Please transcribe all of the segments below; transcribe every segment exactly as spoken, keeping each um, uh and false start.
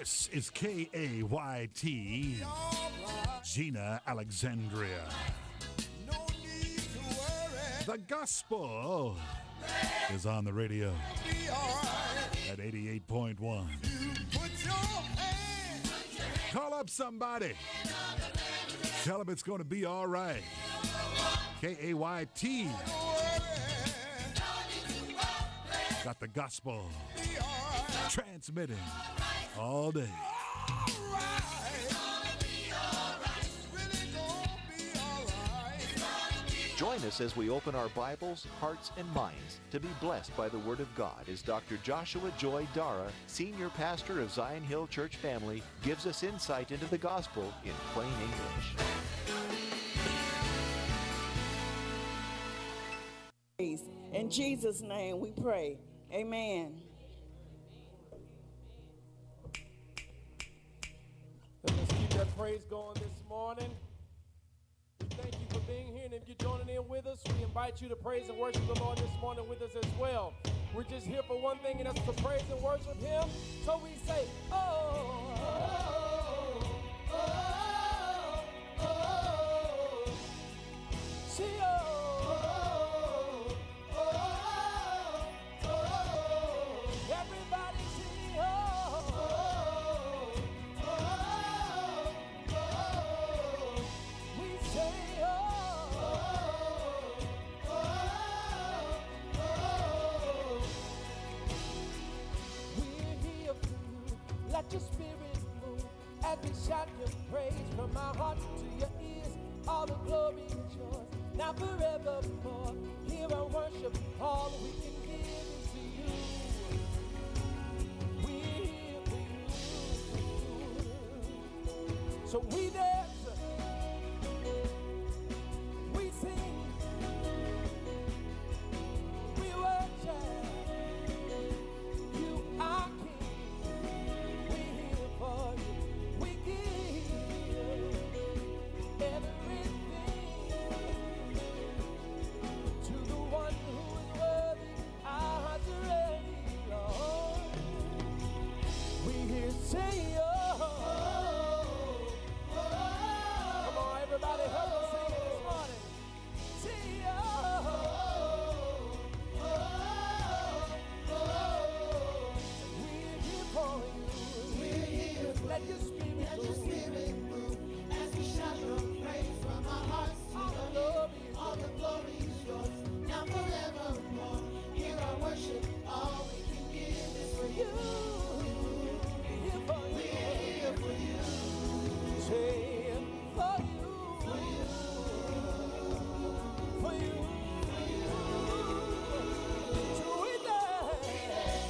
This is K A Y T, Gina Alexandria. No need to worry. The gospel is on the radio Be all right. at eighty-eight point one. You put your hand. Call up somebody. Tell them it's going to be all right. K A Y T. Don't worry. Got the gospel Be all right. transmitting all day. All right. It's really gonna be all right. Join us as we open our Bibles, hearts, and minds to be blessed by the Word of God as Doctor Joshua Joy Dara, Senior Pastor of Zion Hill Church Family, gives us insight into the gospel in plain English. In Jesus' name we pray. Amen. Let's keep that praise going this morning. We thank you for being here, and if you're joining in with us, we invite you to praise and worship the Lord this morning with us as well. We're just here for one thing, and that's to praise and worship Him. So we say, oh, oh, oh, oh, oh, see, oh, oh, oh, oh, everybody see, oh, oh, oh, oh, we say, oh, oh, oh, we're here for you. Let your spirit move as we shout your praise from our hearts to your ears. All the glory is yours, now forevermore. Hear our worship, all we can give is to you. We're here for you. So we dance, we sing, we worship. You are King. We're here for you. We give everything to the one who is worthy. Our hearts are ready, Lord. We hear say, oh, oh, oh. Come on, everybody, help us sing it this morning. Say, oh, oh, oh, oh. We're here for you. We're here for Let your spirit Let your move. spirit move as we shout your praise from our hearts to All the your glory ears. is All the glory is yours, now forevermore. Hear our worship, all we can give is for You, you. we're here for you. We're here for you, Say, for you, for you, for you, for you. to it there.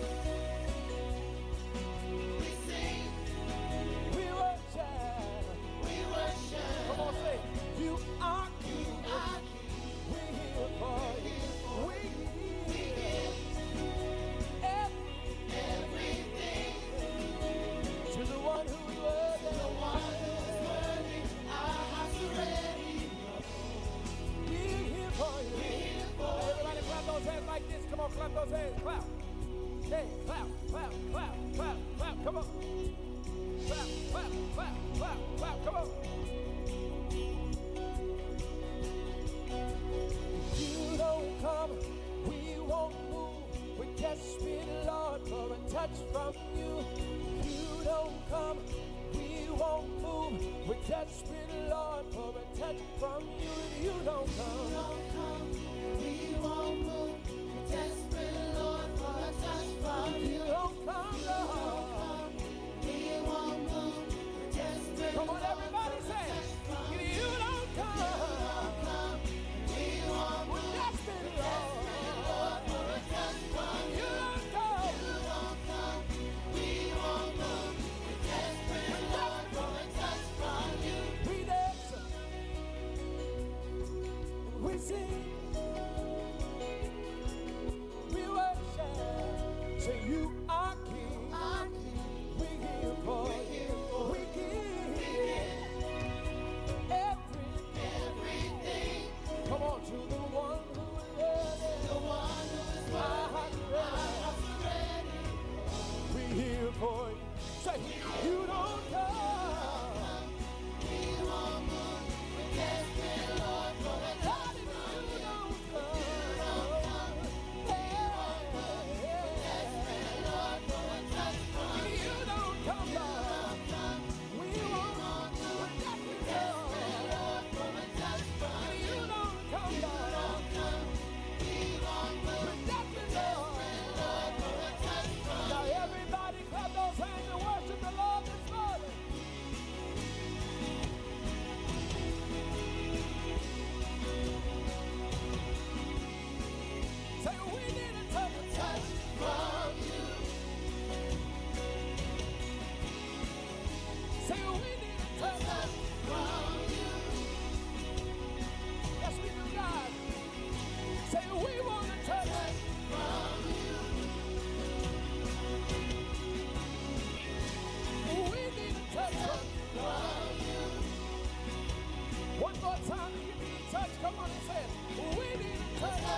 We sing, We worship. we worship. Come on, say, you are King. Our King. We're here for you. We We give give everything everything to the one who is worthy. the one who is worthy. Our hearts are ready. We're here for you. We're here for you. Everybody clap those hands like this. Come on, clap those hands. Clap. Hey, clap, clap, clap, clap, clap. Come on. Clap, clap, clap, clap, clap. Come on. You don't come, we won't move. We're desperate, Lord, for a touch from you. You don't come, we won't move. We're desperate, Lord, for a touch from you. If you don't come, Don't come, we won't move. We're desperate, Lord, for a touch from if you you. don't come, Don't Lord. come, we won't move. We're desperate, Come on, Lord, everybody for a say, touch from if you. you don't Don't come, come, we won't we're move. desperate, Desperate, Lord, Lord. for a touch from You you. don't come, You don't come, we won't move. We're desperate, Lord, for a touch from you. we dance, we sing, we worship. Say you are King. Our King. We here for We're here for you. We you. give everything. Everything, Come on to the one who is worthy. the one who is Our worthy. hearts Our ready. hearts are ready. We here for you. Say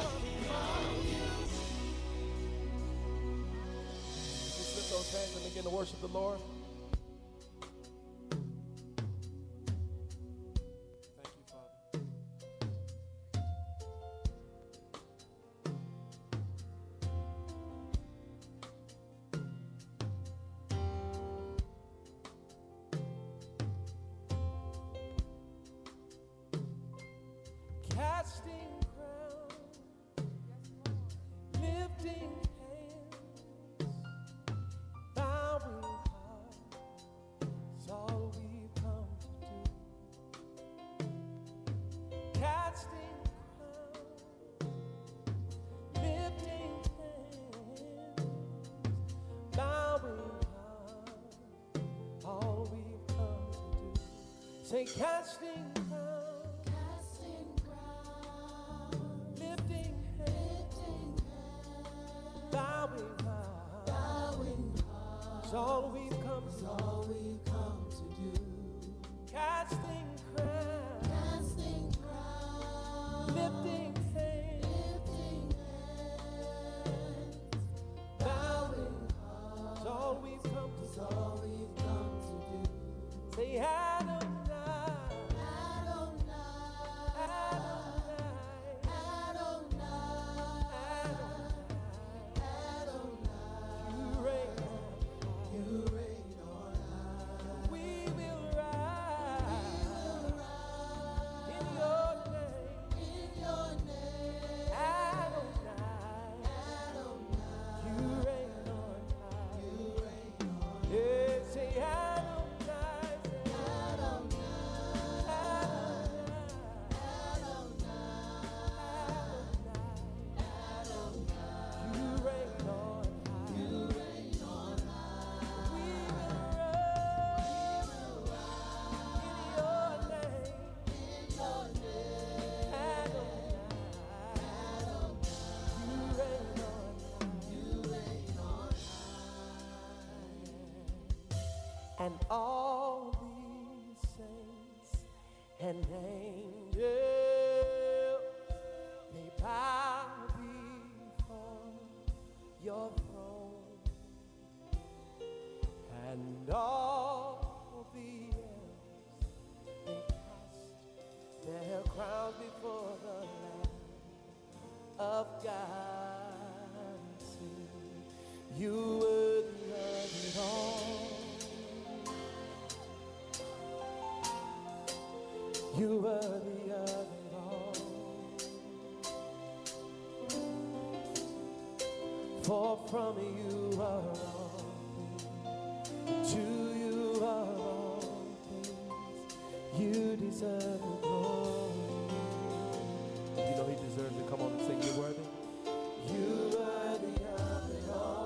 Just lift those hands and begin to worship the Lord. Thank you, Father. Casting crowns, lifting hands, bowing hearts, is all we've come to do. Casting crowns, lifting hands, bowing hearts, all we've come to do. Say casting crowns, lifting hands, bowing hearts, is all we've come to do. Casting crowns, lifting hands, bowing hearts, is all we've come to do. Say Adonai, and all these saints and angels, they bow before your throne, and all the elders, they cast their crowns before the Lamb of God, and sing, you worthy of it all. You worthy of it all. For from you are all things, to you are all things. You deserve the glory. You know he deserves it. Come on and sing, you're worthy. You worthy of it all.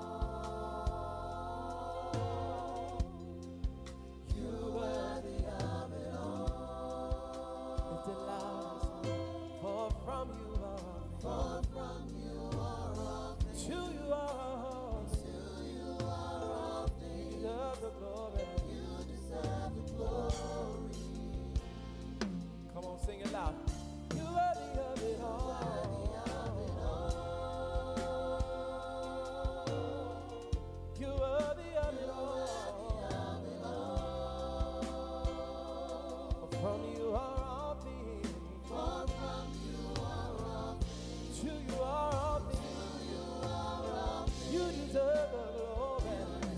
You worthy of it all. For from you are all things. To you are all things. You deserve the glory. You deserve the glory. Come on, sing it loud. You worthy of it all. You worthy of it all. For from you are all things. To you are all things. You deserve the glory.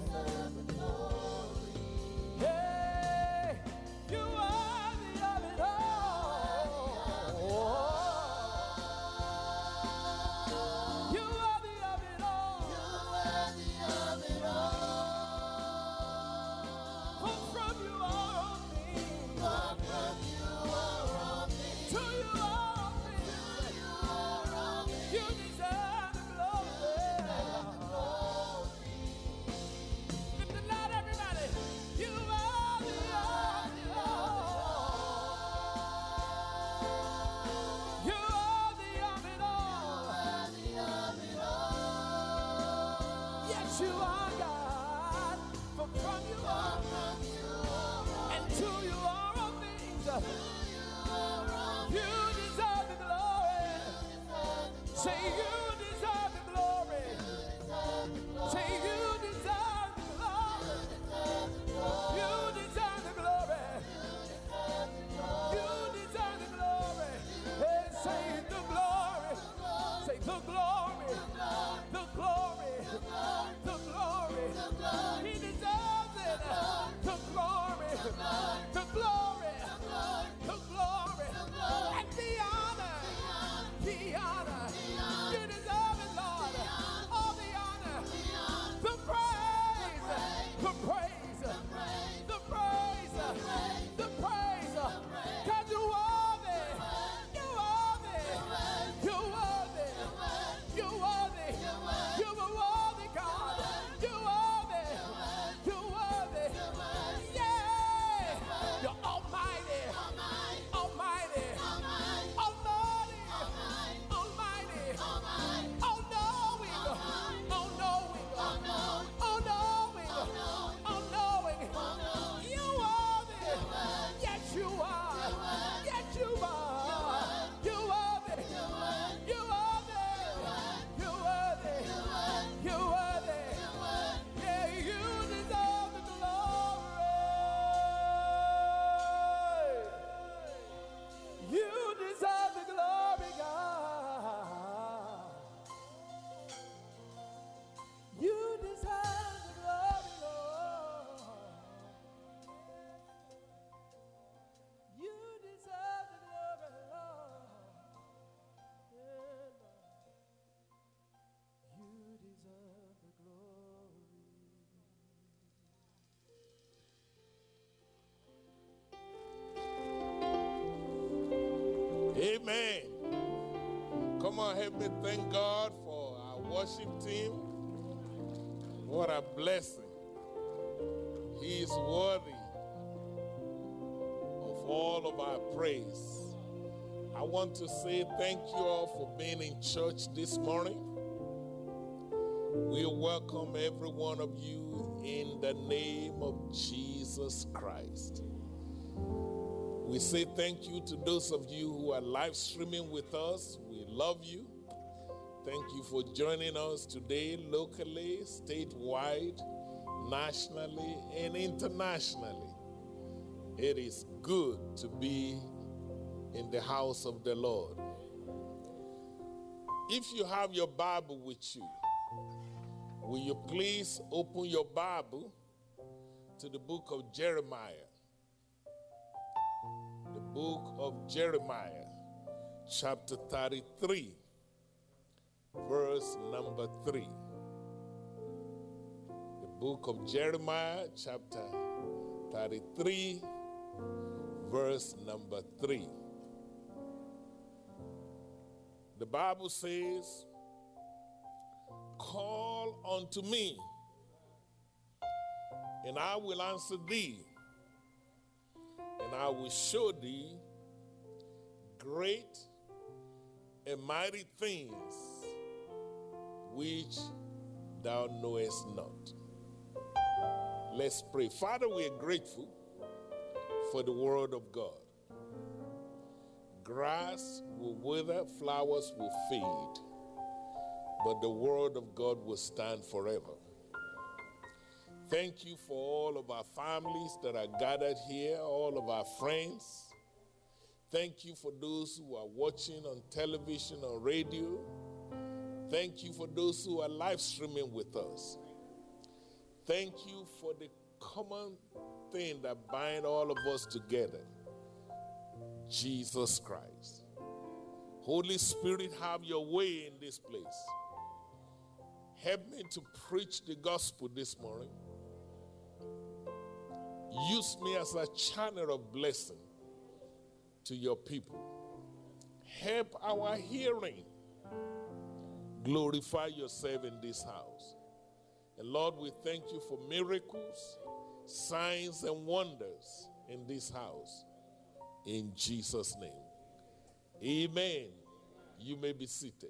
Hey, you are the of it all. You are the of it all. For from you are all things. To you are all things. You deserve the glory. Lift it loud, everybody. You are the of it all. You are the of it all. Yes, you are God. For from you are, and to you are all things. You deserve the glory. Say you deserve the glory. Say you deserve the glory. You deserve the glory. You deserve the glory. Hey, say the glory. Say the glory. The glory. The glory. He deserves it. The glory. The glory. The glory. And the honor. The honor. You deserve it, Lord. All the honor. The praise. The praise. The praise. The praise. Cause you worthy. You worthy. You worthy. You worthy. You were worthy, God. You worthy. You worthy. Yeah. You're almighty. Almighty. Almighty. Almighty. All-knowing. All-knowing. All-knowing. All-knowing. You worthy. Yes, you are. Yes, you are. You worthy. You worthy. You worthy. You worthy. Yeah, you deserve the glory. You deserve the glory, God. You deserve the glory, Lord. You deserve the glory, Lord. Yeah, Lord. You deserve the glory. Amen. Come on, help me thank God for our worship team. What a blessing. He is worthy of all of our praise. I want to say thank you all for being in church this morning. We welcome every one of you in the name of Jesus Christ. We say thank you to those of you who are live streaming with us. We love you. Thank you for joining us today locally, statewide, nationally, and internationally. It is good to be in the house of the Lord. If you have your Bible with you, will you please open your Bible to the book of Jeremiah? The book of Jeremiah, chapter thirty-three, verse number three. The book of Jeremiah, chapter thirty-three, verse number three. The Bible says, "Call unto me, and I will answer thee, and I will show thee great and mighty things which thou knowest not." Let's pray. Father, we are grateful for the word of God. Grass will wither, flowers will fade, but the word of God will stand forever. Thank you for all of our families that are gathered here, all of our friends. Thank you for those who are watching on television or radio. Thank you for those who are live streaming with us. Thank you for the common thing that binds all of us together, Jesus Christ. Holy Spirit, have your way in this place. Help me to preach the gospel this morning. Use me as a channel of blessing to your people. Help our hearing. Glorify yourself in this house. And Lord, we thank you for miracles, signs, and wonders in this house. In Jesus' name. Amen. You may be seated.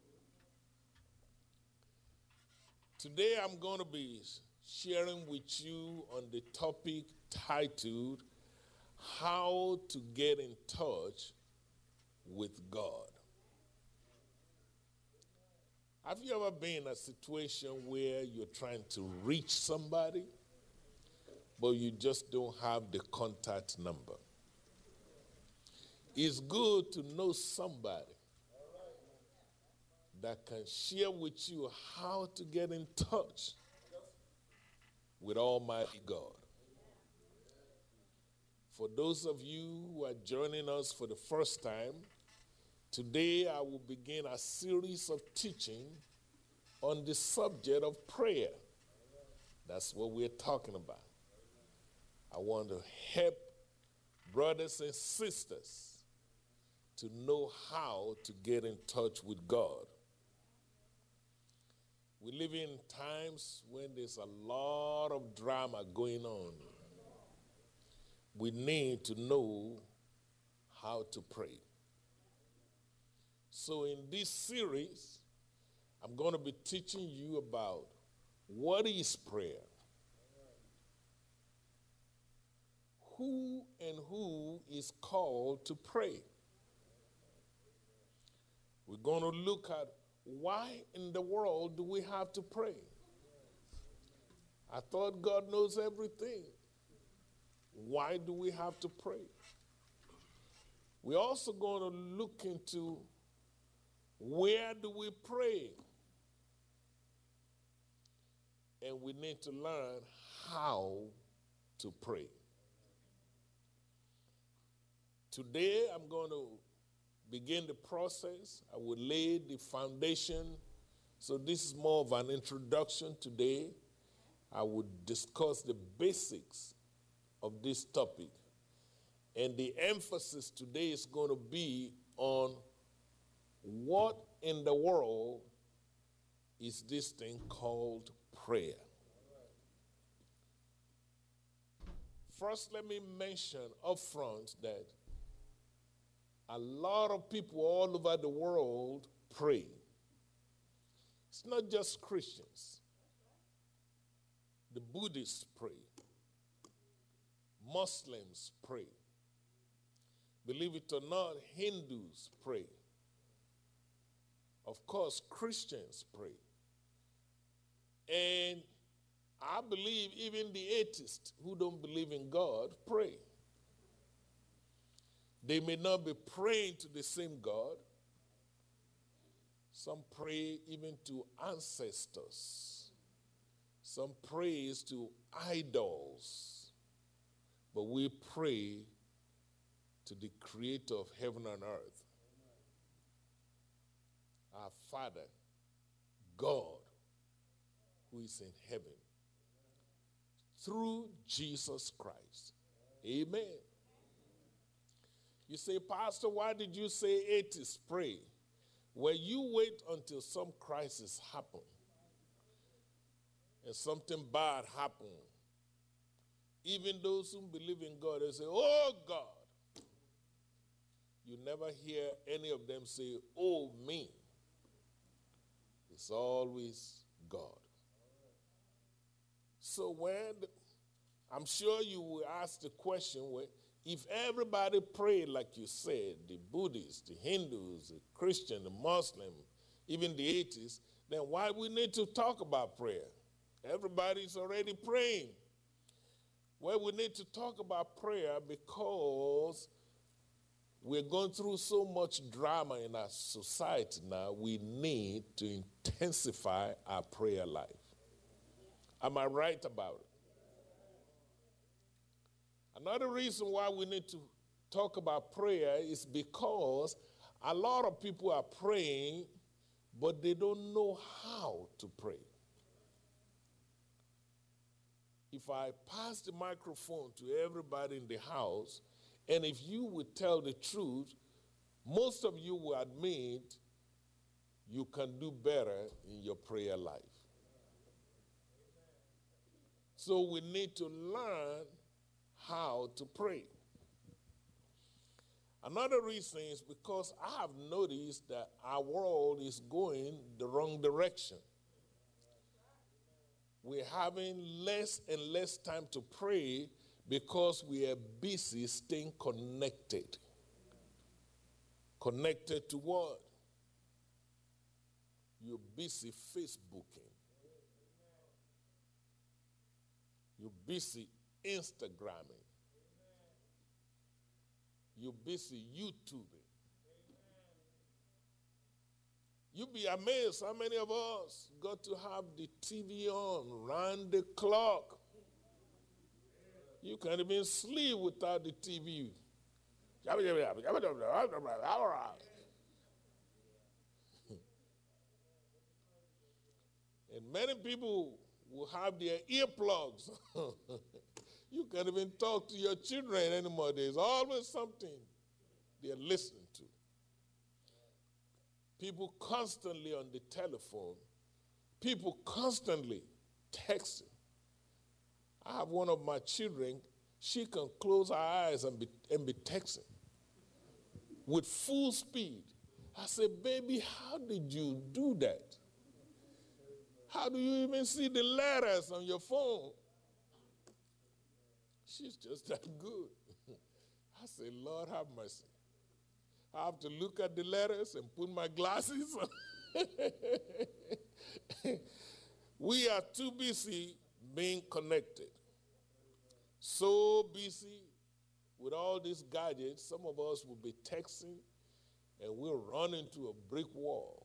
Today I'm going to be sharing with you on the topic titled, How to Get in Touch with God. Have you ever been in a situation where you're trying to reach somebody, but you just don't have the contact number? It's good to know somebody that can share with you how to get in touch with Almighty God. For those of you who are joining us for the first time, today I will begin a series of teaching on the subject of prayer. That's what we're talking about. I want to help brothers and sisters to know how to get in touch with God. We live in times when there's a lot of drama going on. We need to know how to pray. So in this series, I'm going to be teaching you about what is prayer, who and who is called to pray. We're going to look at why in the world do we have to pray? I thought God knows everything. Why do we have to pray? We're also going to look into where do we pray? And we need to learn how to pray. Today I'm going to begin the process. I will lay the foundation. So this is more of an introduction today. I will discuss the basics of this topic. And the emphasis today is going to be on what in the world is this thing called prayer. First, let me mention up front that a lot of people all over the world pray. It's not just Christians. The Buddhists pray. Muslims pray. Believe it or not, Hindus pray. Of course, Christians pray. And I believe even the atheists who don't believe in God pray. They may not be praying to the same God. Some pray even to ancestors. Some prays to idols. But we pray to the creator of heaven and earth. Our Father, God, who is in heaven. Through Jesus Christ. Amen. You say, Pastor, why did you say atheists pray? Well, you wait until some crisis happen and something bad happen. Even those who believe in God, they say, oh God. You never hear any of them say, oh me. It's always God. So when, the, I'm sure you will ask the question, well, if everybody prayed like you said, the Buddhists, the Hindus, the Christian, the Muslim, even the atheists, then why we need to talk about prayer? Everybody's already praying. Well, we need to talk about prayer because we're going through so much drama in our society now. We need to intensify our prayer life. Am I right about it? Another reason why we need to talk about prayer is because a lot of people are praying, but they don't know how to pray. If I pass the microphone to everybody in the house, and if you would tell the truth, most of you will admit you can do better in your prayer life. So we need to learn how to pray. Another reason is because I have noticed that our world is going the wrong direction. We're having less and less time to pray because we are busy staying connected. Connected to what? You're busy Facebooking. You're busy Instagramming. You're busy YouTubing. You'll be amazed how many of us got to have the T V on round the clock. You can't even sleep without the T V. And many people will have their earplugs. You can't even talk to your children anymore. There's always something they're listening to. People constantly on the telephone. People constantly texting. I have one of my children, she can close her eyes and be, and be texting with full speed. I said, baby, how did you do that? How do you even see the letters on your phone? She's just that good. I said, Lord, have mercy. I have to look at the letters and put my glasses on. We are too busy being connected. So busy with all these gadgets, some of us will be texting and we'll run into a brick wall.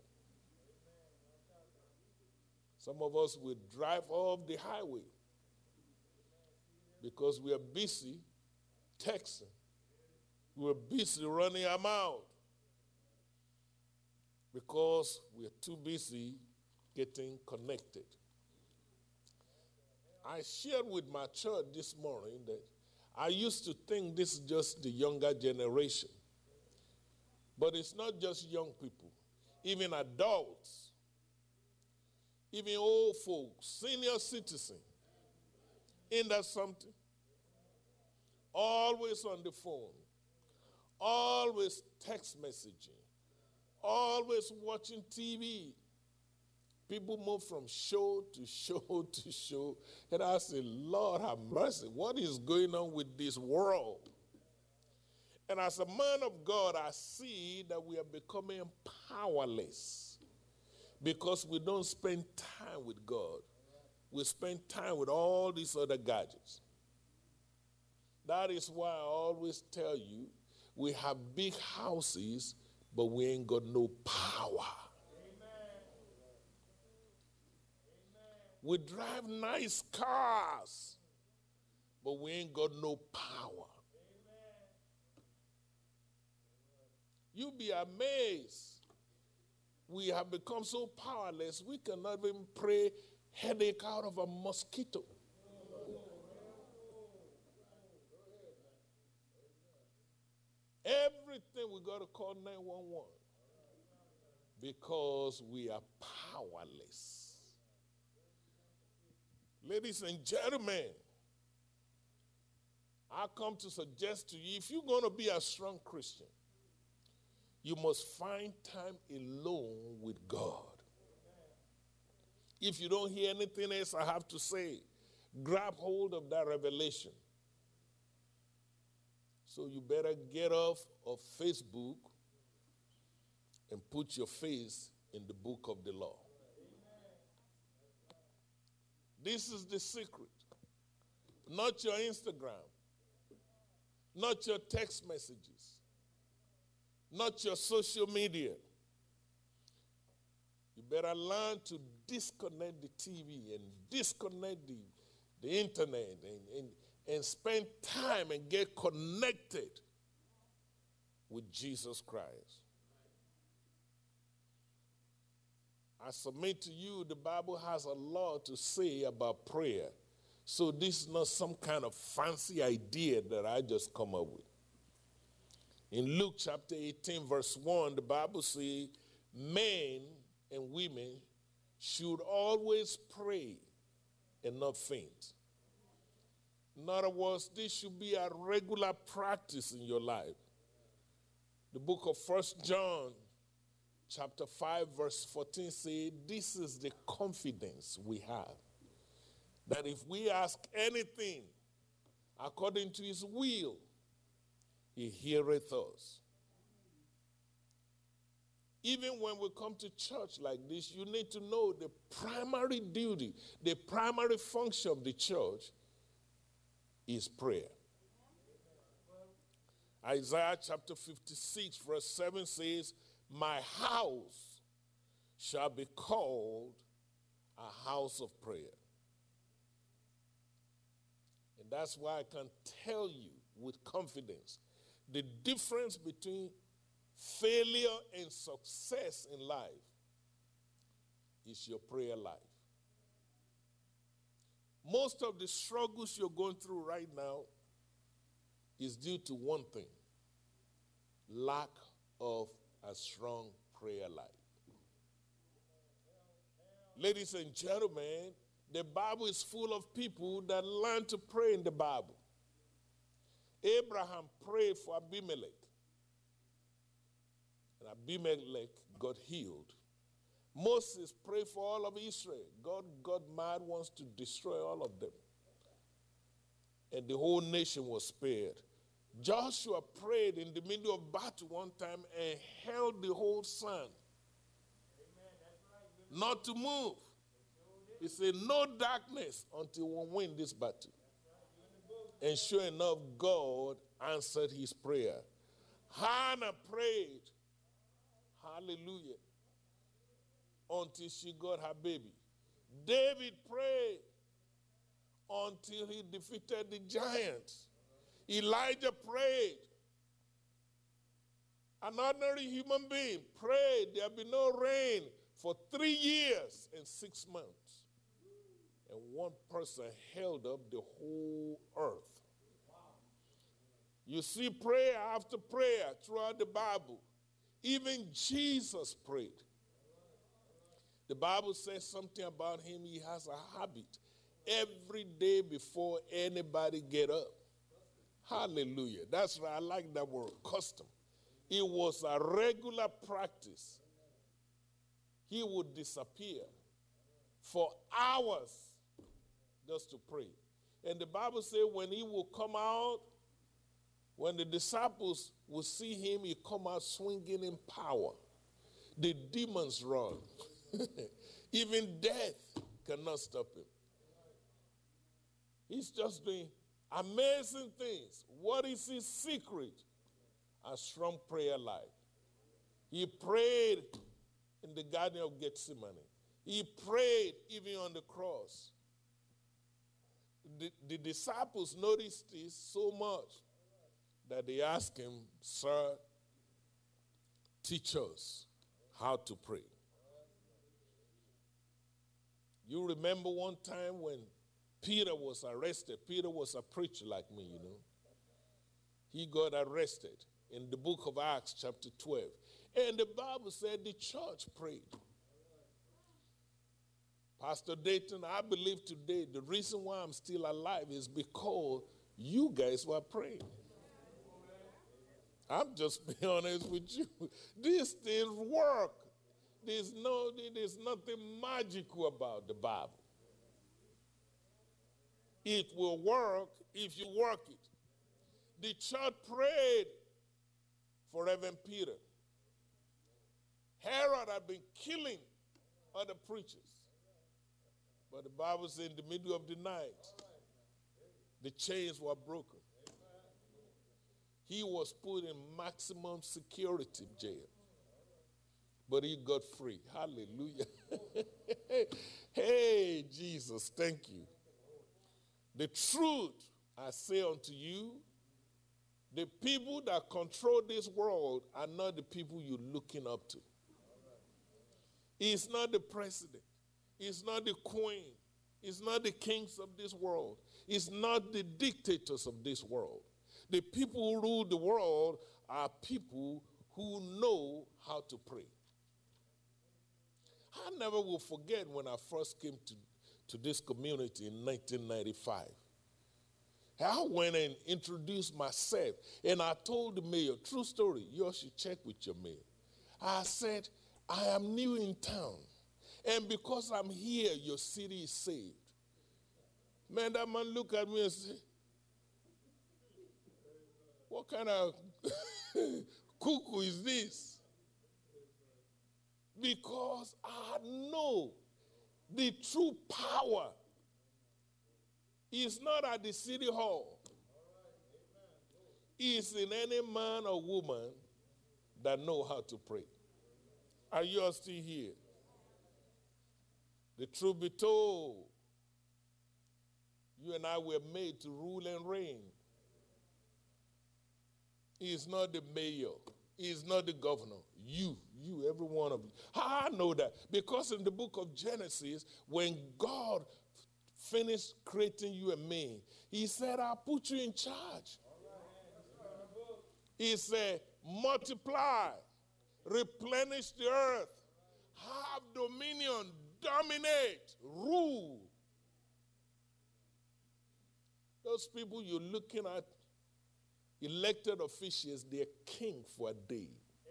Some of us will drive off the highway because we are busy texting. We're busy running our mouth because we're too busy getting connected. I shared with my church this morning that I used to think this is just the younger generation. But it's not just young people, even adults, even old folks, senior citizens. Ain't that something? Always on the phone, always text messaging, always watching T V. People move from show to show to show. And I say, Lord have mercy, what is going on with this world? And as a man of God, I see that we are becoming powerless because we don't spend time with God. We spend time with all these other gadgets. That is why I always tell you, we have big houses, but we ain't got no power. We drive nice cars, but we ain't got no power. You'll be amazed. We have become so powerless, we cannot even pray headache out of a mosquito. Everything we got to call nine one one because we are powerless. Ladies and gentlemen, I come to suggest to you, if you're going to be a strong Christian, you must find time alone with God. If you don't hear anything else I have to say, grab hold of that revelation. So you better get off of Facebook and put your face in the book of the law. This is the secret. Not your Instagram, not your text messages, not your social media. You better learn to disconnect the T V and disconnect the, the internet and, and, and spend time and get connected with Jesus Christ. I submit to you, the Bible has a lot to say about prayer. So this is not some kind of fancy idea that I just come up with. In Luke chapter eighteen, verse one, the Bible says, men and women should always pray and not faint. In other words, this should be a regular practice in your life. The book of First John chapter five, verse fourteen says, this is the confidence we have, that if we ask anything according to his will, he heareth us. Even when we come to church like this, you need to know the primary duty, the primary function of the church is prayer. Isaiah chapter fifty-six, verse seven says, my house shall be called a house of prayer. And that's why I can tell you with confidence the difference between failure and success in life is your prayer life. Most of the struggles you're going through right now is due to one thing: lack of a strong prayer life. Ladies and gentlemen, the Bible is full of people that learn to pray in the Bible. Abraham prayed for Abimelech, and Abimelech got healed. Moses prayed for all of Israel. God got mad, wants to destroy all of them. And the whole nation was spared. Joshua prayed in the middle of battle one time and held the whole sun not to move. He said, no darkness until we win this battle. And sure enough, God answered his prayer. Hannah prayed, hallelujah, until she got her baby. David prayed until he defeated the giants. Elijah prayed. An ordinary human being prayed there be no rain for three years and six months. And one person held up the whole earth. You see prayer after prayer throughout the Bible. Even Jesus prayed. The Bible says something about him. He has a habit every day before anybody get up. Hallelujah. That's right. I like that word, custom. It was a regular practice. He would disappear for hours just to pray. And the Bible says when he would come out, when the disciples would see him, he come out swinging in power. The demons run. Even death cannot stop him. He's just doing amazing things. What is his secret? A strong prayer life. He prayed in the Garden of Gethsemane. He prayed even on the cross. The, the disciples noticed this so much that they asked him, sir, teach us how to pray. You remember one time when Peter was arrested. Peter was a preacher like me, you know. He got arrested in the book of Acts chapter twelve. And the Bible said the church prayed. Pastor Dayton, I believe today the reason why I'm still alive is because you guys were praying. I'm just being honest with you. These things work. There's no, there's nothing magical about the Bible. It will work if you work it. The church prayed for Reverend Peter. Herod had been killing other preachers. But the Bible says in the middle of the night, the chains were broken. He was put in maximum security jail. But he got free. Hallelujah. Hey, Jesus, thank you. The truth I say unto you, the people that control this world are not the people you're looking up to. It's not the president. It's not the queen. It's not the kings of this world. It's not the dictators of this world. The people who rule the world are people who know how to pray. I never will forget when I first came to, to this community in nineteen ninety-five. I went and introduced myself, and I told the mayor, true story, you all should check with your mayor. I said, I am new in town, and because I'm here, your city is saved. Man, that man looked at me and said, what kind of cuckoo is this? Because I know the true power is not at the city hall. It's in any man or woman that know how to pray. Are you all still here? The truth be told, you and I were made to rule and reign. He is not the mayor. He is not the governor. You, you, every one of you. How I know that? Because in the book of Genesis, when God finished creating you and me, he said, I'll put you in charge. He said, multiply, replenish the earth, have dominion, dominate, rule. Those people you're looking at, elected officials, they're king for a day.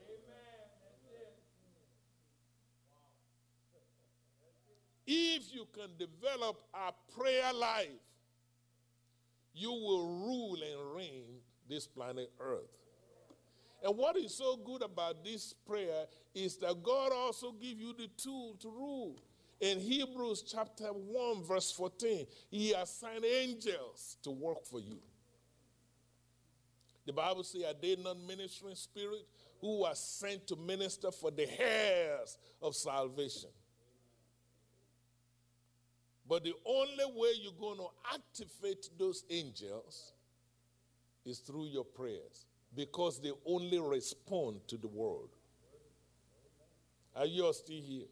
If you can develop a prayer life, you will rule and reign this planet Earth. And what is so good about this prayer is that God also gives you the tool to rule. In Hebrews chapter one, verse fourteen, he assigned angels to work for you. The Bible says, are they not ministering spirits who are sent to minister for the heirs of salvation? But the only way you're going to activate those angels is through your prayers, because they only respond to the word. Are you all still here?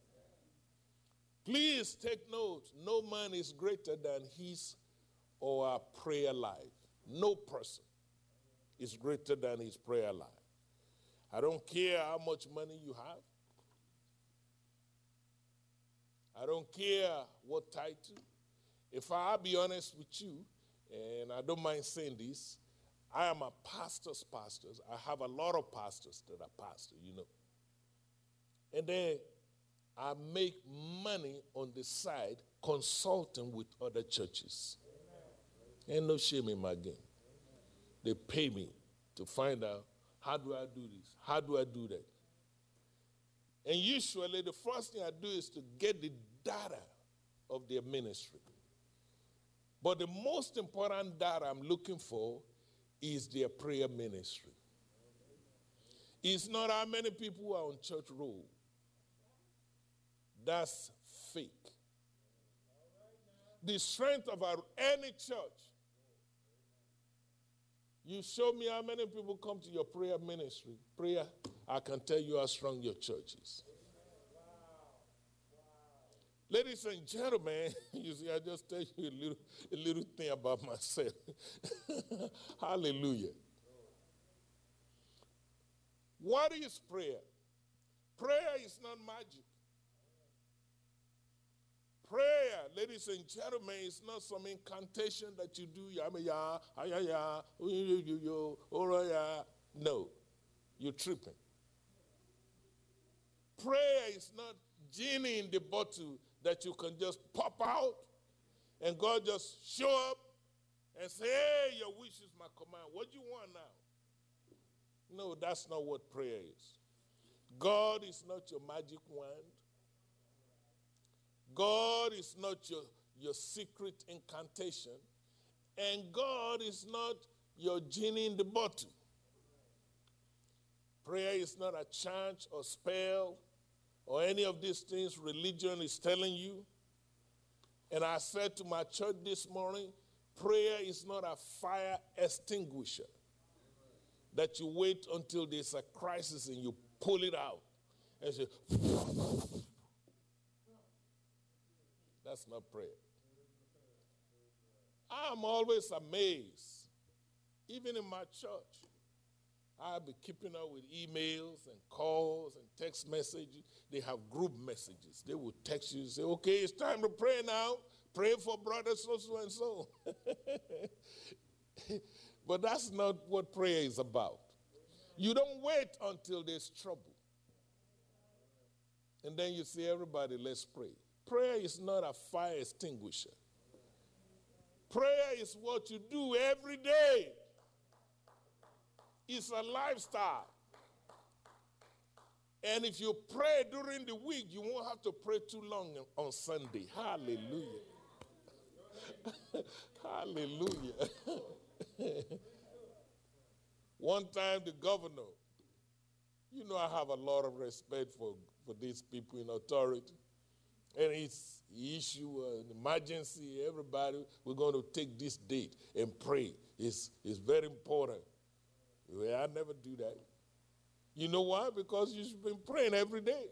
Please take note. No man is greater than his or her prayer life. No person is greater than his prayer life. I don't care how much money you have. I don't care what title. If I'll be honest with you, and I don't mind saying this, I am a pastor's pastor. I have a lot of pastors that are pastors, you know. And then I make money on the side consulting with other churches. Ain't no shame in my game. They pay me to find out, how do I do this? How do I do that? And usually the first thing I do is to get the data of their ministry. But the most important data I'm looking for is their prayer ministry. It's not how many people are on church roll. That's fake. The strength of our, any church, you show me how many people come to your prayer ministry, prayer, I can tell you how strong your church is. Ladies and gentlemen, you see, I just tell you a little, a little thing about myself. Hallelujah. What is prayer? Prayer is not magic. Prayer, ladies and gentlemen, is not some incantation that you do. No, you're tripping. Prayer is not genie in the bottle that you can just pop out and God just show up and say, hey, your wish is my command. What do you want now? No, that's not what prayer is. God is not your magic wand. God is not your, your secret incantation. And God is not your genie in the bottle. Prayer is not a chant or spell or any of these things religion is telling you. And I said to my church this morning, prayer is not a fire extinguisher that you wait until there's a crisis and you pull it out and say, that's not prayer. I'm always amazed, even in my church. I'll be keeping up with emails and calls and text messages. They have group messages. They will text you and say, okay, it's time to pray now. Pray for brother so-so and so. But that's not what prayer is about. You don't wait until there's trouble. And then you say, everybody, let's pray. Prayer is not a fire extinguisher. Prayer is what you do every day. It's a lifestyle. And if you pray during the week, you won't have to pray too long on Sunday. Hallelujah. Hallelujah. One time the governor, you know I have a lot of respect for, for these people in authority. And he's, he issued an emergency, everybody, we're going to take this date and pray. It's, it's very important. Well, I never do that. You know why? Because you've been praying every day.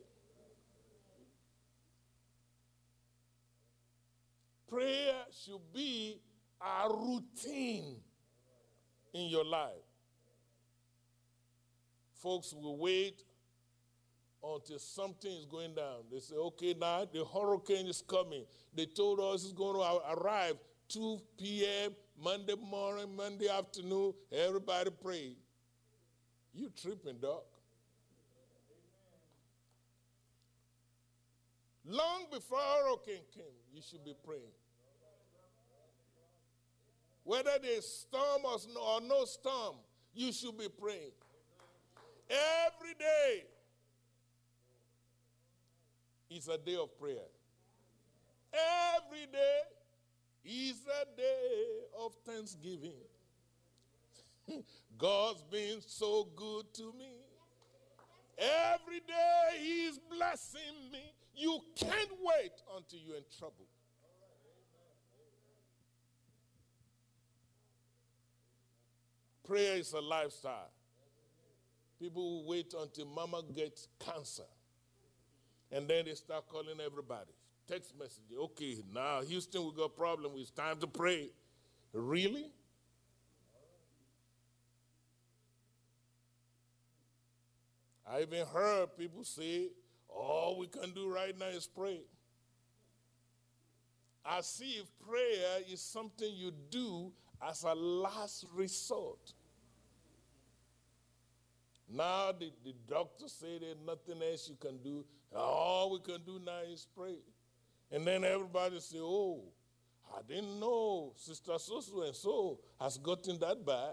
Prayer should be a routine in your life. Folks will wait until something is going down. They say, okay, now the hurricane is coming. They told us it's going to arrive two p.m., Monday morning, Monday afternoon. Everybody pray. You tripping, dog. Long before hurricane came, you should be praying. Whether there's storm or no, or no storm, you should be praying. Every day is a day of prayer. Every day is a day of thanksgiving. God's been so good to me. Every day he's blessing me. You can't wait until you're in trouble. Prayer is a lifestyle. People who wait until mama gets cancer, and then they start calling everybody. Text message. Okay, now Houston, we got a problem. It's time to pray. Really? I even heard people say, all we can do right now is pray. I see if prayer is something you do as a last resort. Now the, the doctor say there's nothing else you can do. All we can do now is pray. And then everybody say, oh, I didn't know Sister so-so and so has gotten that bad.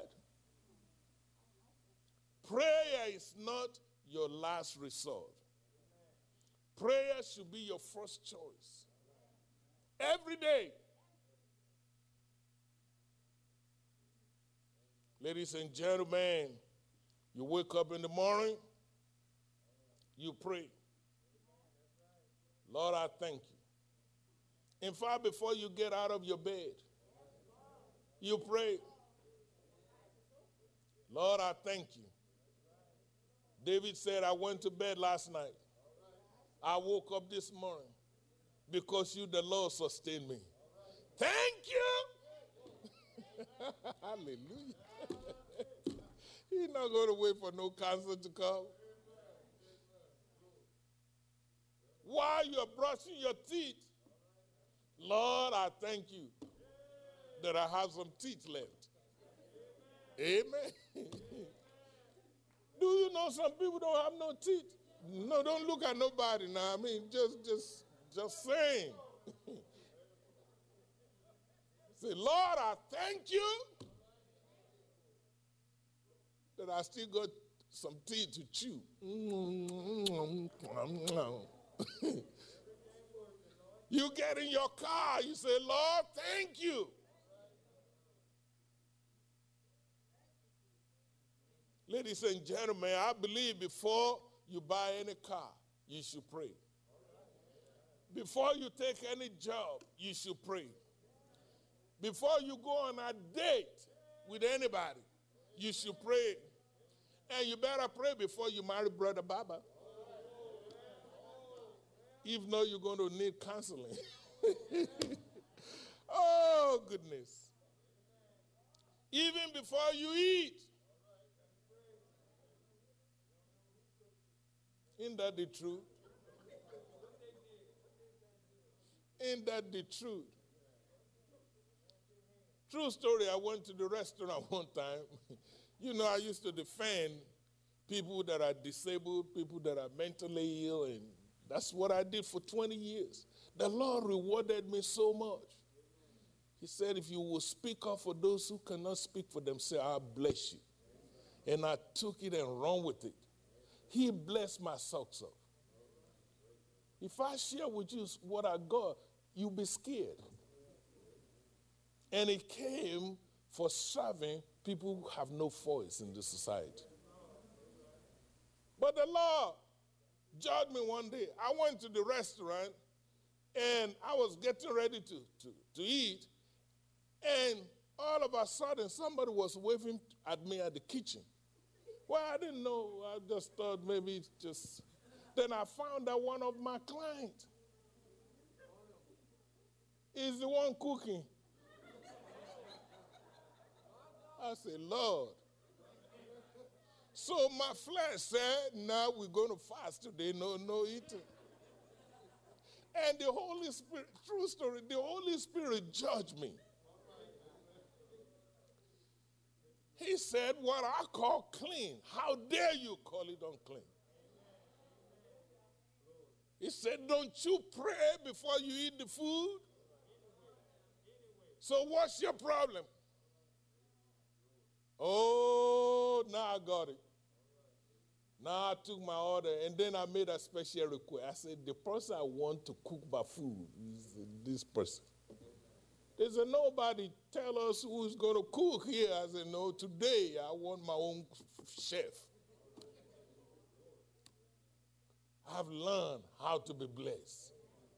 Prayer is not your last resort. Prayer should be your first choice. Every day. Ladies and gentlemen, you wake up in the morning, you pray. Lord, I thank you. In fact, before you get out of your bed, you pray. Lord, I thank you. David said, I went to bed last night. I woke up this morning because you, the Lord, sustained me. Thank you. Hallelujah. He's not going to wait for no cancer to come. While you're brushing your teeth, Lord, I thank you that I have some teeth left. Amen. Do you know some people don't have no teeth? No, don't look at nobody now. I mean, just, just, just saying. Say, Lord, I thank you that I still got some teeth to chew. You get in your car, you say, Lord, thank you. Ladies and gentlemen, I believe before you buy any car, you should pray. Before you take any job, you should pray. Before you go on a date with anybody, you should pray. And you better pray before you marry Brother Baba. If not, you're going to need counseling. Oh, goodness. Even before you eat. Isn't that the truth? Ain't that the truth? True story, I went to the restaurant one time. You know, I used to defend people that are disabled, people that are mentally ill, and that's what I did for twenty years. The Lord rewarded me so much. He said, if you will speak up for those who cannot speak for themselves, I'll bless you. And I took it and ran with it. He blessed my socks off. If I share with you what I got, you'll be scared. And it came for serving people who have no voice in the society. But the Lord judged me one day. I went to the restaurant and I was getting ready to, to, to eat, and all of a sudden somebody was waving at me at the kitchen. Well, I didn't know. I just thought maybe it's just... Then I found that one of my clients is the one cooking. I said, Lord. So my flesh said, now we're going to fast today, no, no eating. And the Holy Spirit, true story, the Holy Spirit judged me. He said, what I call clean, how dare you call it unclean? He said, don't you pray before you eat the food? So what's your problem? Oh, now I got it. Now I took my order, and then I made a special request. I said, the person I want to cook my food is this person. They said, nobody tell us who's going to cook here. I said, no, today I want my own chef. I've learned how to be blessed.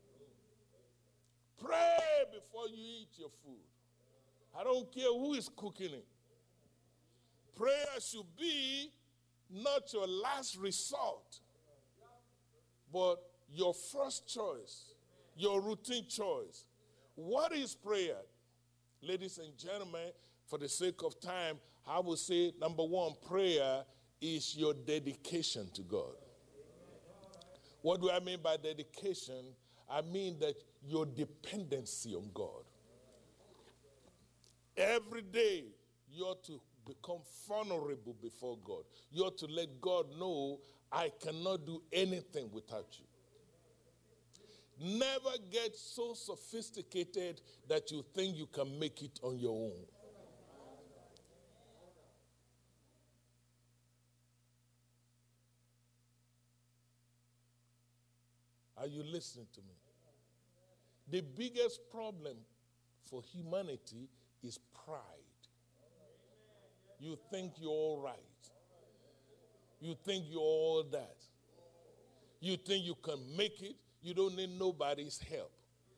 Pray before you eat your food. I don't care who is cooking it. Prayer should be not your last resort, but your first choice, your routine choice. What is prayer? Ladies and gentlemen, for the sake of time, I will say, number one, prayer is your dedication to God. What do I mean by dedication? I mean that your dependency on God. Every day, you ought to become vulnerable before God. You ought to let God know, I cannot do anything without you. Never get so sophisticated that you think you can make it on your own. Are you listening to me? The biggest problem for humanity is pride. You think you're all right. You think you're all that. You think you can make it. You don't need nobody's help.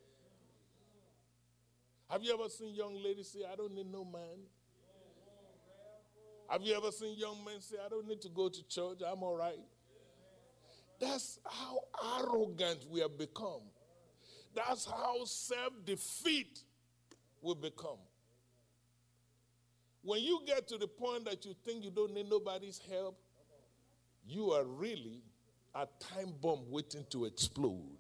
Have you ever seen young ladies say, I don't need no man? Have you ever seen young men say, I don't need to go to church, I'm all right? That's how arrogant we have become. That's how self-defeat we become. When you get to the point that you think you don't need nobody's help, you are really a time bomb waiting to explode.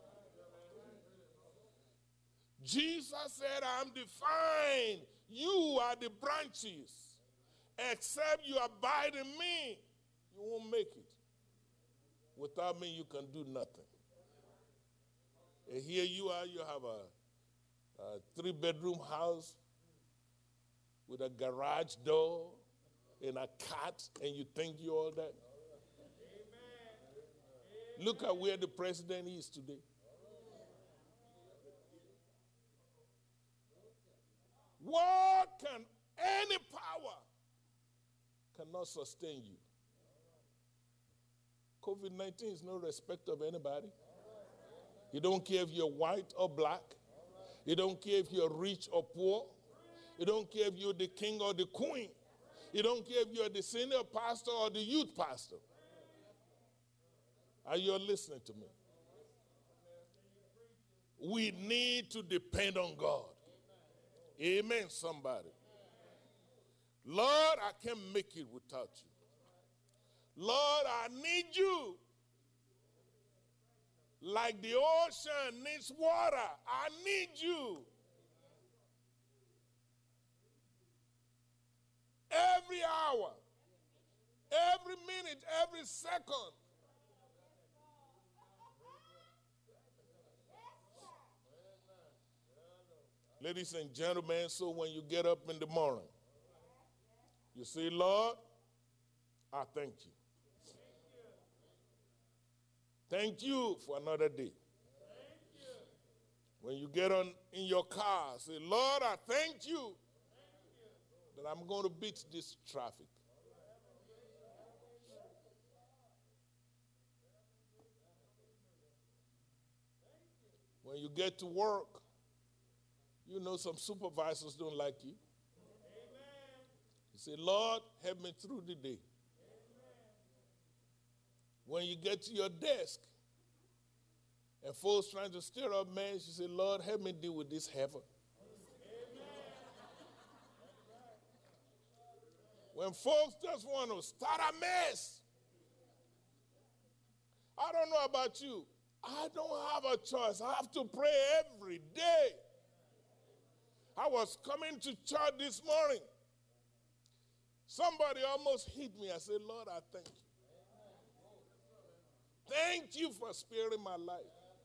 Jesus said, I'm the vine. You are the branches. Except you abide in me, you won't make it. Without me, you can do nothing. And here you are, you have a, a three-bedroom house with a garage door and a cat, and you think you're all that. Amen. Look at where the president is today. What can any power cannot sustain you? COVID nineteen is no respect of anybody. You don't care if you're white or black. You don't care if you're rich or poor. You don't care if you're the king or the queen. You don't care if you're the senior pastor or the youth pastor. Are you listening to me? We need to depend on God. Amen, somebody. Lord, I can't make it without you. Lord, I need you. Like the ocean needs water, I need you. Every hour, every minute, every second. Ladies and gentlemen, so when you get up in the morning, you say, Lord, I thank you. Thank you for another day. When you get on in your car, say, Lord, I thank you that I'm going to beat this traffic. When you get to work, you know some supervisors don't like you. You say, Lord, help me through the day. When you get to your desk and folks trying to stir up mess, you say, Lord, help me deal with this heifer. When folks just want to start a mess, I don't know about you. I don't have a choice. I have to pray every day. I was coming to church this morning. Somebody almost hit me. I said, Lord, I thank you. Thank you for sparing my life.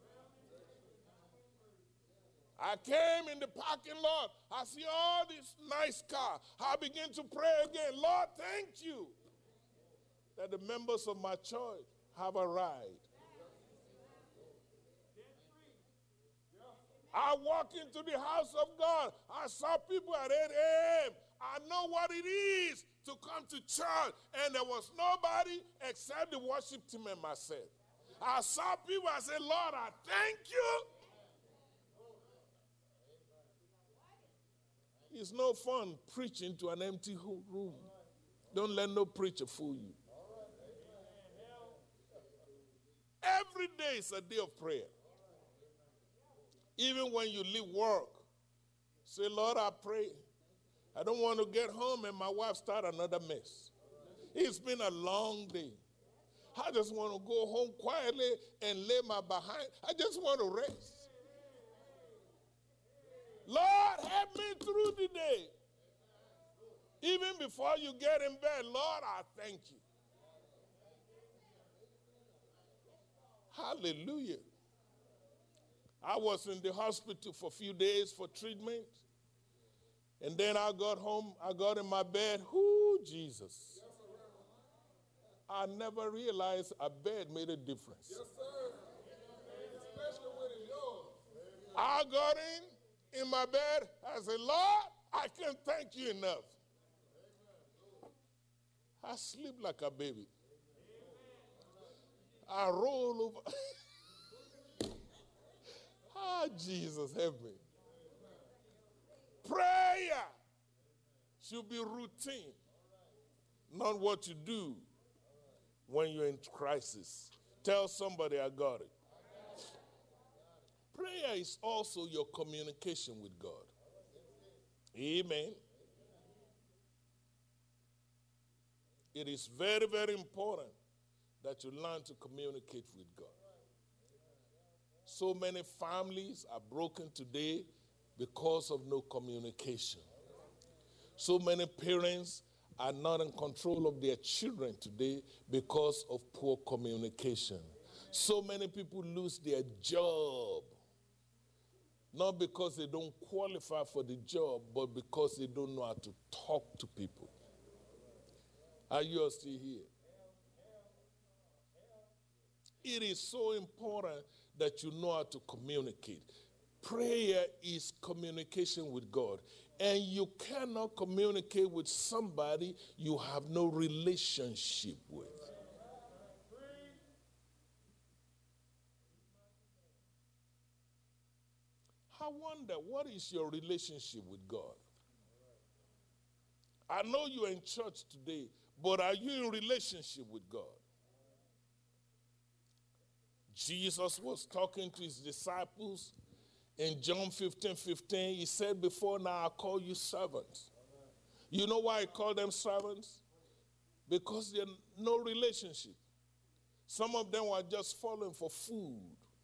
I came in the parking lot. I see all this nice car. I begin to pray again. Lord, thank you that the members of my church have arrived. I walk into the house of God. I saw people at eight a.m. I know what it is to come to church, and there was nobody except the worship team and myself. I saw people. I said, Lord, I thank you. It's no fun preaching to an empty room. Don't let no preacher fool you. Every day is a day of prayer. Even when you leave work, say, Lord, I pray. I don't want to get home and my wife start another mess. It's been a long day. I just want to go home quietly and lay my behind. I just want to rest. Lord, help me through the day. Even before you get in bed, Lord, I thank you. Hallelujah. I was in the hospital for a few days for treatment. And then I got home, I got in my bed. Whoo, Jesus. I never realized a bed made a difference. Yes, sir. Especially when it's yours. I got in, in my bed. I said, Lord, I can't thank you enough. I sleep like a baby. I roll over. Ah, Jesus, help me. Prayer should be routine, not what you do when you're in crisis. Tell somebody I got it. Prayer is also your communication with God. Amen. It is very, very important that you learn to communicate with God. So many families are broken today because of no communication. So many parents are not in control of their children today because of poor communication. So many people lose their job, not because they don't qualify for the job, but because they don't know how to talk to people. Are you all still here? It is so important that you know how to communicate. Prayer is communication with God. And you cannot communicate with somebody you have no relationship with. I wonder, what is your relationship with God? I know you're in church today, but are you in relationship with God? Jesus was talking to his disciples in John fifteen fifteen. He said, before now I call you servants. You know why I call them servants? Because they're no relationship. Some of them were just falling for food.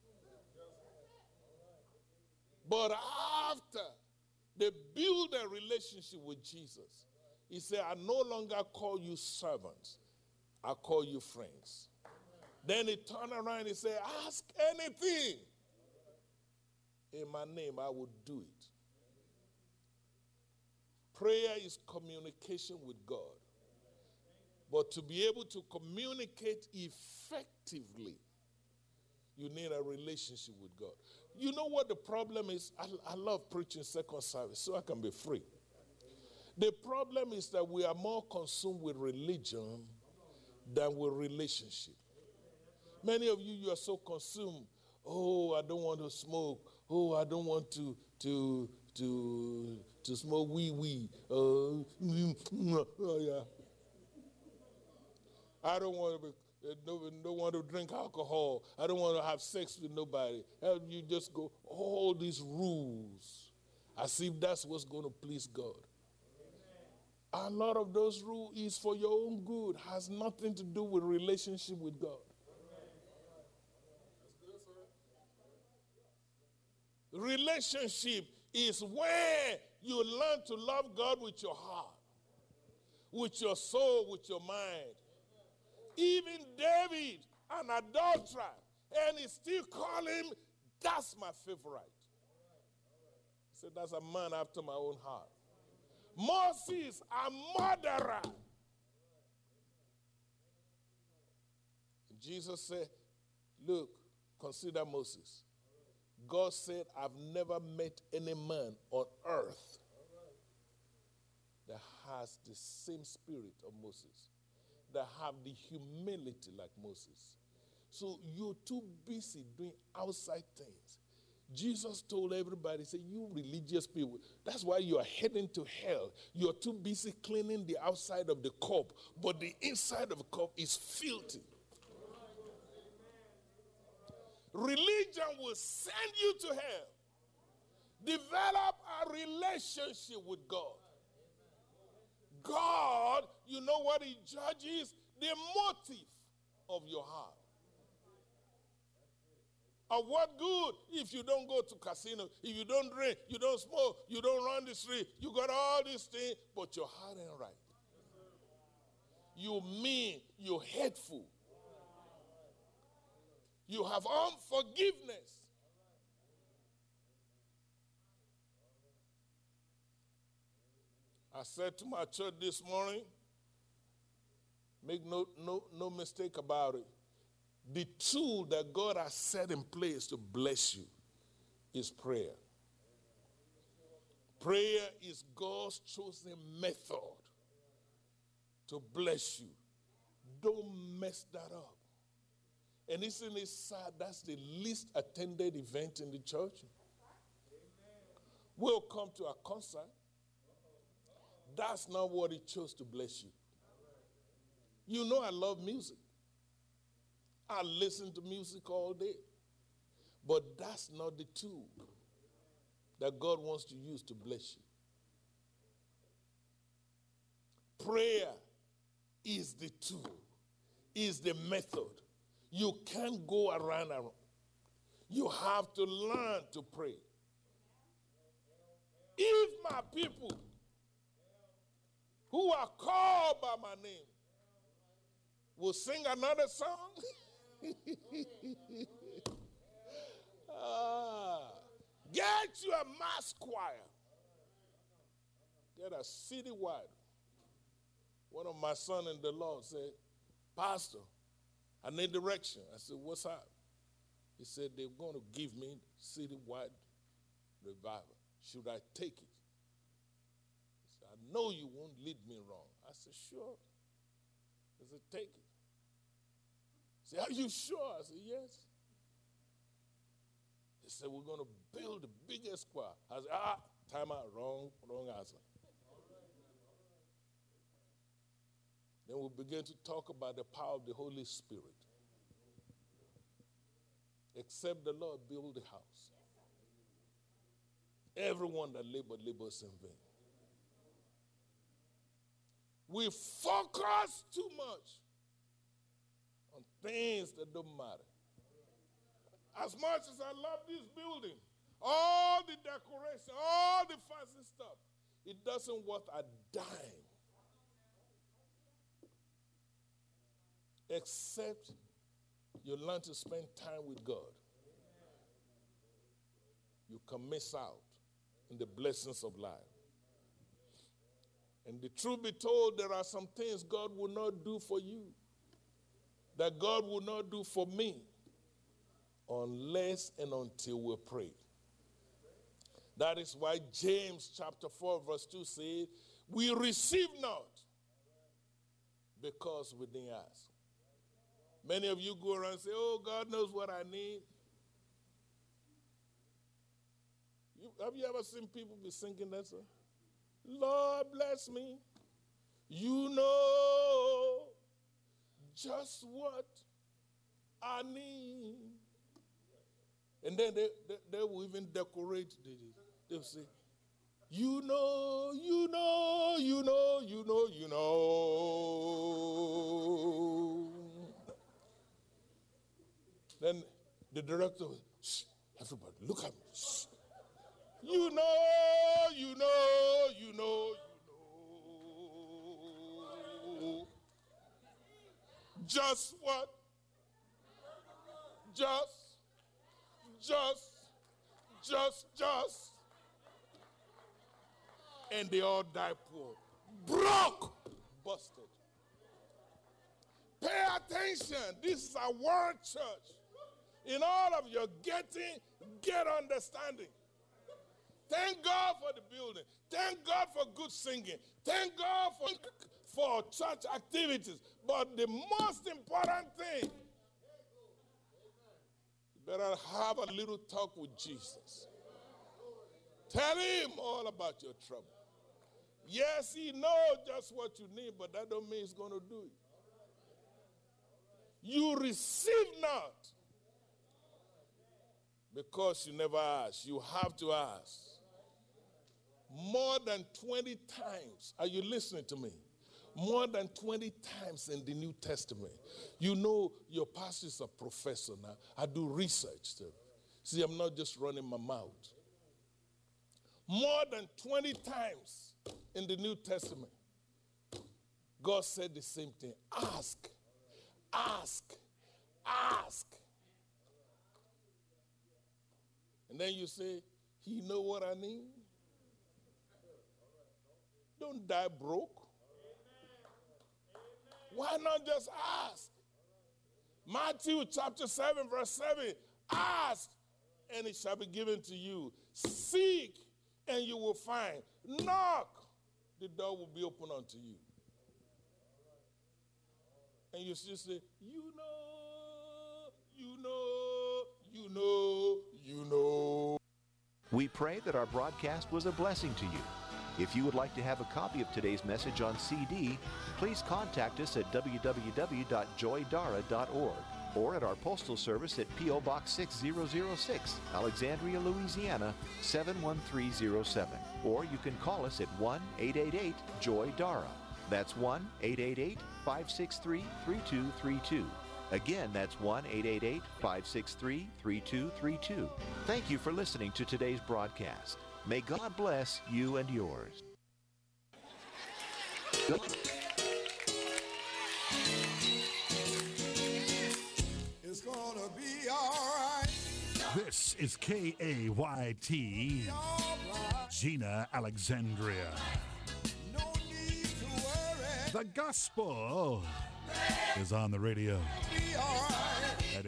But after they build a relationship with Jesus, he said, I no longer call you servants. I call you friends. Then he turned around and he said, ask anything in my name, I will do it. Prayer is communication with God. But to be able to communicate effectively, You need a relationship with God. You know what the problem is? I, I love preaching second service so I can be free. The problem is that we are more consumed with religion than with relationship. Many of you, you are so consumed. Oh, I don't want to smoke. Oh, I don't want to to to to smoke wee wee. Uh, oh yeah. I don't want to be, uh, don't, don't want to drink alcohol. I don't want to have sex with nobody. And you just go all these rules as if that's what's going to please God. A lot of those rules is for your own good, has nothing to do with relationship with God. Relationship is where you learn to love God with your heart, with your soul, with your mind. Even David, an adulterer, and he still call him, that's my favorite. He said, that's a man after my own heart. Moses, a murderer. Jesus said, look, consider Moses. God said, I've never met any man on earth that has the same spirit of Moses, that have the humility like Moses. So you're too busy doing outside things. Jesus told everybody, say, you religious people, that's why you are heading to hell. You're too busy cleaning the outside of the cup, but the inside of the cup is filthy. Religion will send you to hell. Develop a relationship with God. God, you know what he judges? The motive of your heart. Of what good if you don't go to casino, if you don't drink, you don't smoke, you don't run the street, you got all these things, but your heart ain't right. You mean, you're hateful. You have unforgiveness. I said to my church this morning, make no, no, no mistake about it. The tool that God has set in place to bless you is prayer. Prayer is God's chosen method to bless you. Don't mess that up. And isn't it sad? That's the least attended event in the church. We'll come to a concert. That's not what he chose to bless you. You know I love music. I listen to music all day. But that's not the tool that God wants to use to bless you. Prayer is the tool, is the method. You can't go around and you have to learn to pray. If my people who are called by my name will sing another song, ah, get you a mass choir. Get a citywide. One of my sons in the Lord said, Pastor, I need direction. I said, what's up? He said, they're going to give me citywide revival. Should I take it? He said, I know you won't lead me wrong. I said, sure. He said, take it. He said, are you sure? I said, yes. He said, we're going to build the biggest choir. I said, ah, time out, wrong, wrong answer. Then we began to talk about the power of the Holy Spirit. Except the Lord build the house. Everyone that labored, labors in vain. We focus too much on things that don't matter. As much as I love this building, all the decoration, all the fancy stuff, it doesn't worth a dime. Except you learn to spend time with God. You can miss out in the blessings of life. And the truth be told, there are some things God will not do for you that God will not do for me unless and until we pray. That is why James chapter four verse two says, we receive not because we didn't ask. Many of you go around and say, oh, God knows what I need. You, have you ever seen people be singing that song? Lord bless me. You know just what I need. And then they, they, they will even decorate. They'll say, you know, you know, you know, you know, you know. Then the director will, shh, everybody, look at me. Shh. You know, you know, you know, you know. Just what? Just, just, just, just. And they all die poor. Broke. Busted. Pay attention. This is a word church. In all of your getting, get understanding. Thank God for the building. Thank God for good singing. Thank God for, for church activities. But the most important thing, you better have a little talk with Jesus. Tell him all about your trouble. Yes, he knows just what you need, but that don't mean he's going to do it. You receive not because you never ask. You have to ask. More than twenty times, are you listening to me? More than twenty times in the New Testament. You know your pastor is a professor now. I do research too. See, I'm not just running my mouth. More than twenty times in the New Testament, God said the same thing. Ask, ask, ask. And then you say, he know what I need? Don't die broke. Why not just ask? Matthew chapter seven verse seven, ask and it shall be given to you. Seek and you will find. Knock, the door will be open unto you. And you still say, you know, you know, you know, you know. We pray that our broadcast was a blessing to you. If you would like to have a copy of today's message on C D, please contact us at w w w dot joy dara dot org or at our postal service at P O Box six thousand six, Alexandria, Louisiana seven one three zero seven. Or you can call us at one eight eight eight joy dara. That's one eight eight eight, five six three, three two three two. Again, that's one eight eight eight, five six three, three two three two. Thank you for listening to today's broadcast. May God bless you and yours. It's gonna be all right. This is K A Y T, All right. Gina Alexandria. No need to worry. The gospel is on the radio. Be all right.